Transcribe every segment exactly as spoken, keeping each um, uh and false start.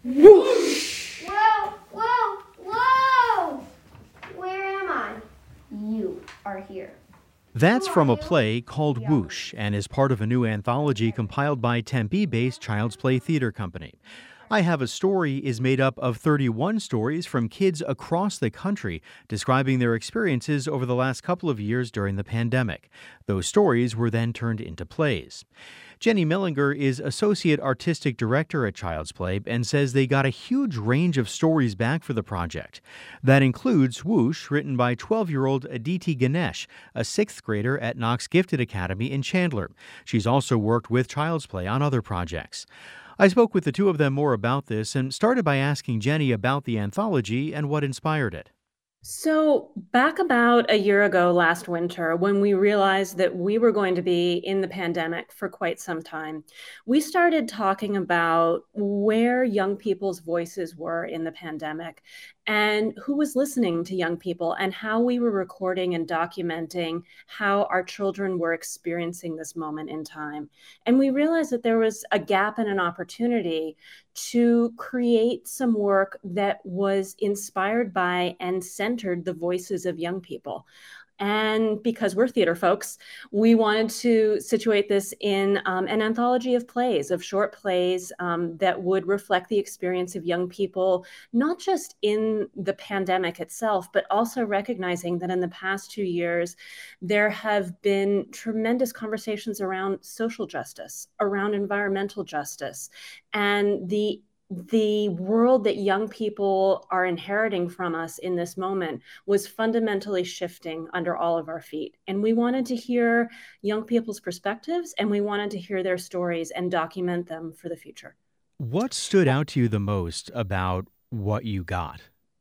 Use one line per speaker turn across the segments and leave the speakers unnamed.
Whoosh! Whoa, whoa, whoa! Where am I? You are here.
That's
Who
from
are
a
you?
play called
Yeah.
Whoosh and is part of a new anthology compiled by Tempe-based Child's Play Theater Company. I Have a Story is made up of thirty-one stories from kids across the country describing their experiences over the last couple of years during the pandemic. Those stories were then turned into plays. Jenny Millinger is Associate Artistic Director at Child's Play and says they got a huge range of stories back for the project. That includes Whoosh, written by twelve-year-old Aditi Ganesh, a sixth grader at Knox Gifted Academy in Chandler. She's also worked with Child's Play on other projects. I spoke with the two of them more about this and started by asking Jenny about the anthology and what inspired it.
So, back about a year ago last winter, when we realized that we were going to be in the pandemic for quite some time, we started talking about where young people's voices were in the pandemic and who was listening to young people and how we were recording and documenting how our children were experiencing this moment in time. And we realized that there was a gap and an opportunity to create some work that was inspired by and centered the voices of young people. And because we're theater folks, we wanted to situate this in um, an anthology of plays, of short plays um, that would reflect the experience of young people, not just in the pandemic itself, but also recognizing that in the past two years, there have been tremendous conversations around social justice, around environmental justice, and the the world that young people are inheriting from us in this moment was fundamentally shifting under all of our feet. And we wanted to hear young people's perspectives, and we wanted to hear their stories and document them for the future.
What stood out to you the most about what you got?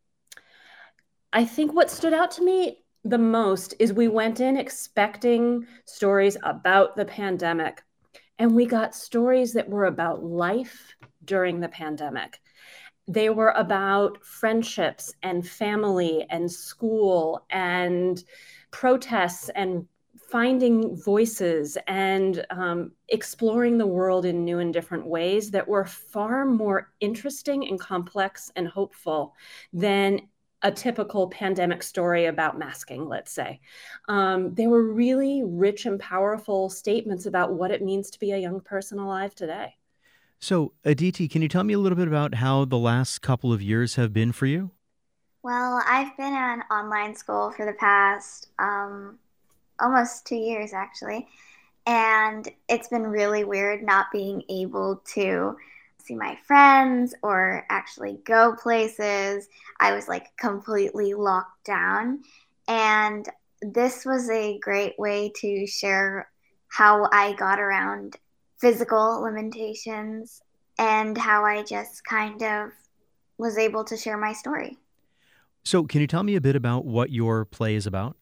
I think what stood out to me the most is we went in expecting stories about the pandemic, and we got stories that were about life during the pandemic. They were about friendships and family and school and protests and finding voices and um, exploring the world in new and different ways that were far more interesting and complex and hopeful than a typical pandemic story about masking, let's say. Um, they were really rich and powerful statements about what it means to be a young person alive today.
So, Aditi, can you tell me a little bit about how the last couple of years have been for you?
Well, I've been in online school for the past um, almost two years, actually. And it's been really weird not being able to see my friends or actually go places. I was like completely locked down. And this was a great way to share how I got around physical limitations and how I just kind of was able to share my story.
So, can you tell me a bit about what your play is about?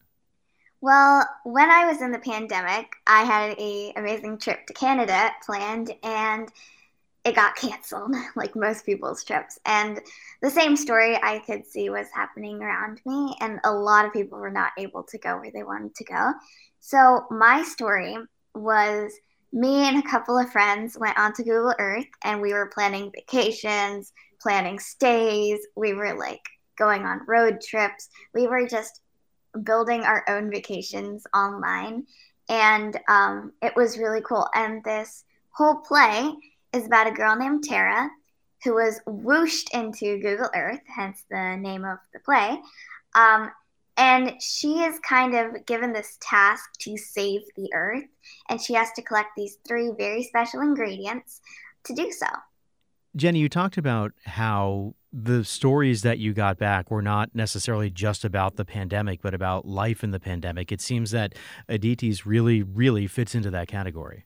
Well, when I was in the pandemic, I had a amazing trip to Canada planned, and it got canceled, like most people's trips. And the same story I could see was happening around me, and a lot of people were not able to go where they wanted to go. So my story was me and a couple of friends went onto Google Earth, and we were planning vacations, planning stays. We were like going on road trips. We were just building our own vacations online. And um, it was really cool. And this whole play is about a girl named Tara who was whooshed into Google Earth, hence the name of the play. Um, and she is kind of given this task to save the earth. And she has to collect these three very special ingredients to do so.
Jenny, you talked about how the stories that you got back were not necessarily just about the pandemic, but about life in the pandemic. It seems that Aditi's really, really fits into that category.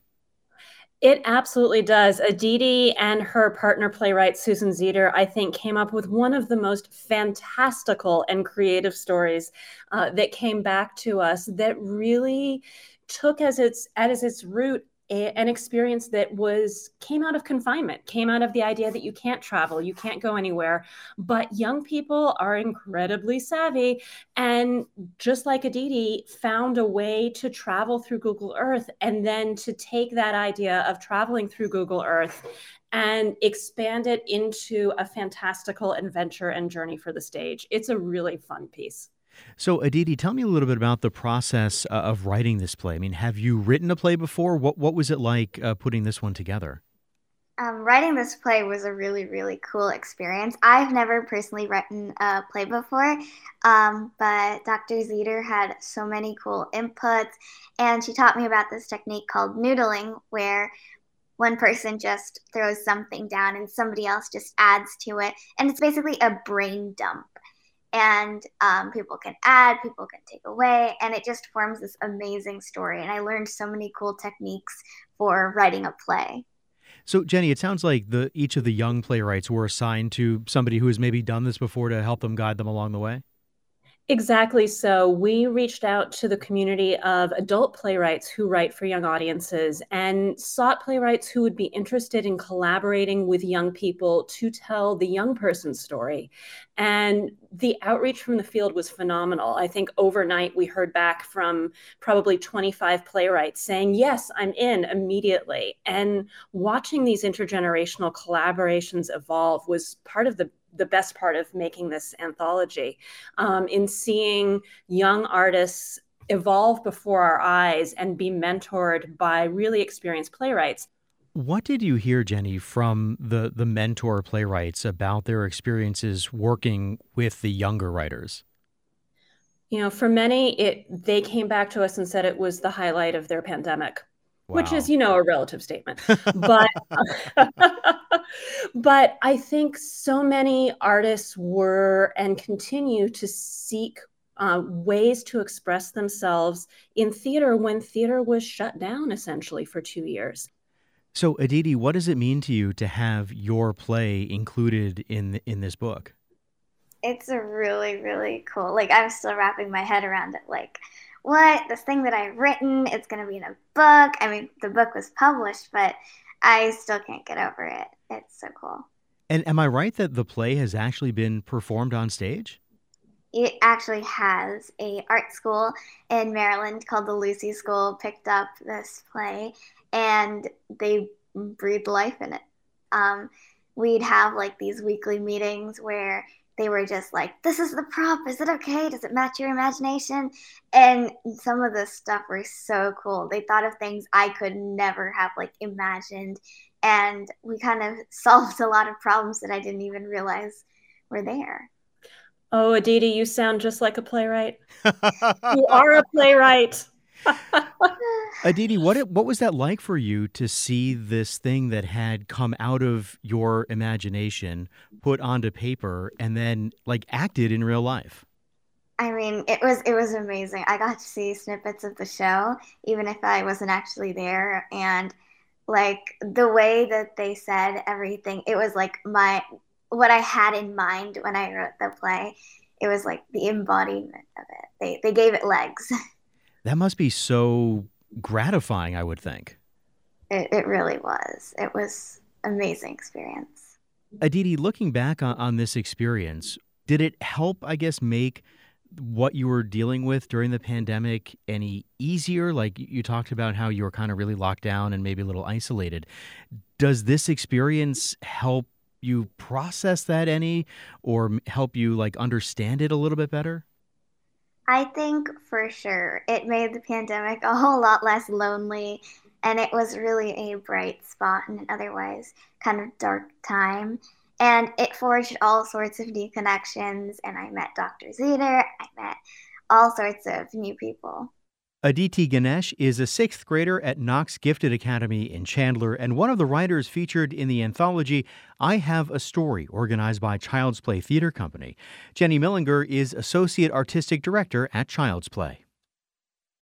It absolutely does. Aditi and her partner playwright, Susan Zeter, I think came up with one of the most fantastical and creative stories uh, that came back to us that really took as its, as its root an experience that was came out of confinement, came out of the idea that you can't travel, you can't go anywhere, but young people are incredibly savvy. And just like Aditi, found a way to travel through Google Earth and then to take that idea of traveling through Google Earth and expand it into a fantastical adventure and journey for the stage. It's a really fun piece.
So, Aditi, tell me a little bit about the process uh, of writing this play. I mean, have you written a play before? What what was it like uh, putting this one together?
Um, writing this play was a really, really cool experience. I've never personally written a play before, um, but Doctor Zeter had so many cool inputs, and she taught me about this technique called noodling, where one person just throws something down and somebody else just adds to it, and it's basically a brain dump. And um, people can add, people can take away, and it just forms this amazing story. And I learned so many cool techniques for writing a play.
So, Jenny, it sounds like the each of the young playwrights were assigned to somebody who has maybe done this before to help them guide them along the way.
Exactly. So we reached out to the community of adult playwrights who write for young audiences and sought playwrights who would be interested in collaborating with young people to tell the young person's story. And the outreach from the field was phenomenal. I think overnight we heard back from probably twenty-five playwrights saying, yes, I'm in immediately. And watching these intergenerational collaborations evolve was part of the the best part of making this anthology, um, in seeing young artists evolve before our eyes and be mentored by really experienced playwrights.
What did you hear, Jenny, from the, the mentor playwrights about their experiences working with the younger writers?
You know, for many, it they came back to us and said it was the highlight of their pandemic.
Wow.
Which is, you know, a relative statement. But but I think so many artists were and continue to seek uh, ways to express themselves in theater when theater was shut down essentially for two years.
So, Aditi, what does it mean to you to have your play included in in this book?
It's a really, really cool. Like, I'm still wrapping my head around it. Like, what? This thing that I've written, it's going to be in a book. I mean, the book was published, but I still can't get over it. It's so cool.
And am I right that the play has actually been performed on stage?
It actually has. A art school in Maryland called the Lucy School picked up this play, and they breathed life in it. Um, we'd have like these weekly meetings where they were just like, this is the prop. Is it okay? Does it match your imagination? And some of the stuff were so cool. They thought of things I could never have like imagined. And we kind of solved a lot of problems that I didn't even realize were there.
Oh, Aditi, you sound just like a playwright. You are a playwright.
Aditi, what it, what was that like for you to see this thing that had come out of your imagination, put onto paper, and then like acted in real life?
I mean, it was it was amazing. I got to see snippets of the show, even if I wasn't actually there, and like the way that they said everything, it was like my what I had in mind when I wrote the play. It was like the embodiment of it. They they gave it legs.
That must be so gratifying, I would think.
It, it really was. It was an amazing experience.
Aditi, looking back on, on this experience, did it help, I guess, make what you were dealing with during the pandemic any easier? Like you talked about how you were kind of really locked down and maybe a little isolated. Does this experience help you process that any or help you like understand it a little bit better?
I think for sure it made the pandemic a whole lot less lonely, and it was really a bright spot in an otherwise kind of dark time. And it forged all sorts of new connections, and I met Doctor Zeter, I met all sorts of new people.
Aditi Ganesh is a sixth grader at Knox Gifted Academy in Chandler and one of the writers featured in the anthology I Have a Story, organized by Child's Play Theater Company. Jenny Millinger is Associate Artistic Director at Child's Play.